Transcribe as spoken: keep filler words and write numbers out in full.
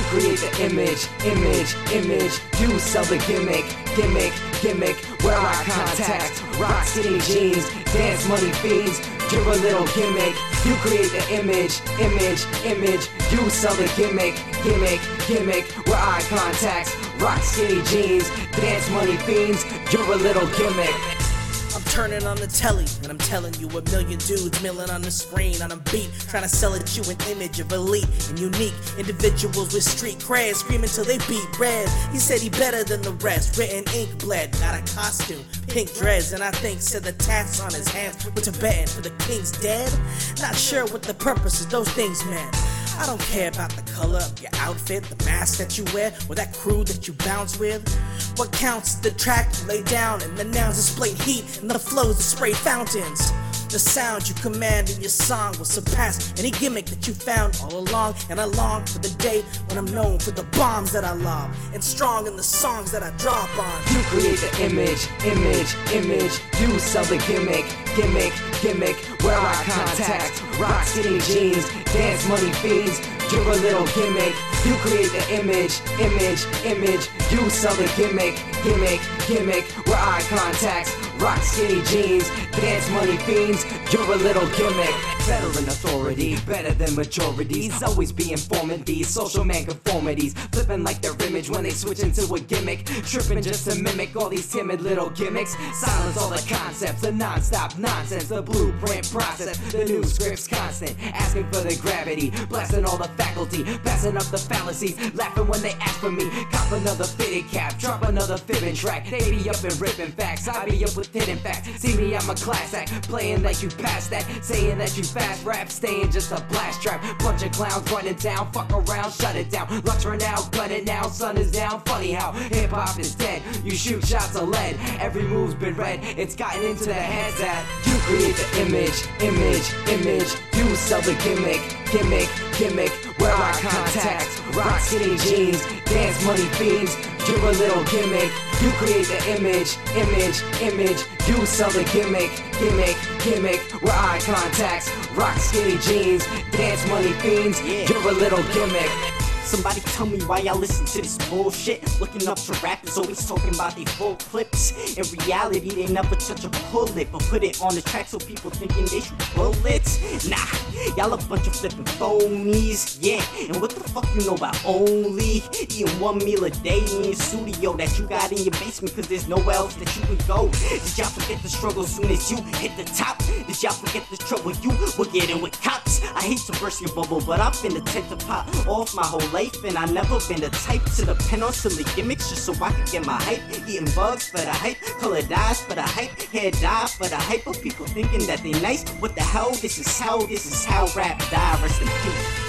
create the image, image, image. You sell the gimmick, gimmick, gimmick. Wear eye contact, rock skinny jeans, dance money fiends. You're a little gimmick. You create the image, image, image. You sell the gimmick, gimmick, gimmick. Wear eye contacts, rock skinny jeans, dance money fiends. You're a little gimmick. I'm turning on the telly, and I'm telling you a million dudes milling on the screen on a beat, trying to sell at you an image of elite and unique individuals with street cred, screaming till they beat red. He said he better than the rest, written ink bled, got a costume, pink dreads, and I think said the tats on his hands were Tibetan for the king's dead. Not sure what the purpose of those things meant. I don't care about the color of your outfit, the mask that you wear, or that crew that you bounce with. What counts is the track you lay down, and the nouns display heat, and the flows that spray fountains. The sound you command in your song will surpass any gimmick that you found all along. And I long for the day when I'm known for the bombs that I lob, and strong in the songs that I drop on. You create the image, image, image. You sell the gimmick, gimmick, gimmick. Wear eye contact, rock skinny jeans, dance money fiends. You're a little gimmick. You create the image, image, image. You sell the gimmick, gimmick, gimmick. Wear eye contacts, rock skinny jeans, dance money fiends. You're a little gimmick. Veteran authority, better than majorities. Always be informing these social man conformities, flipping like their image when they switch into a gimmick, tripping just to mimic all these timid little gimmicks. Silence all the concepts, the non-stop nonsense, the blueprint process, the new scripts constant, asking for the gravity, blasting all the faculty, passing up the fallacies, laughing when they ask for me. Cop another fitted cap, drop another fibbing track. They be up and ripping facts, I be up with hidden facts. See me, I'm a class act, playing like you past that, saying that you fast rap, staying just a blast trap. Bunch of clowns running down, fuck around, shut it down. Lux run out, gun it now, sun is down. Funny how hip hop is dead. You shoot shots of lead, every move's been read. It's gotten into the heads that you create the image, image, image. You sell the gimmick, gimmick, gimmick. Wear eye contacts, rock skinny jeans, dance money fiends. You're a little gimmick. You create the image, image, image. You sell the gimmick, gimmick, gimmick. Wear eye contacts, rock skinny jeans, dance money fiends. You're a little gimmick. Somebody tell me why y'all listen to this bullshit. Looking up to rappers, always talking about these full clips. In reality, they never touch a bullet, but put it on the track so people thinking they shoot bullets. Nah, y'all a bunch of flipping phonies, yeah. And what the fuck you know about only eating one meal a day in your studio that you got in your basement, cause there's nowhere else that you can go? Did y'all forget the struggle as soon as you hit the top? Did y'all forget the trouble you were getting with cops? I hate to burst your bubble, but I've been the type to pop off my whole life. And I never been the type to depend on silly gimmicks just so I could get my hype. Eating bugs for the hype, color dyes for the hype, hair dye for the hype of people thinking that they nice. What the hell? This is how, this is how rap die. Rest in peace.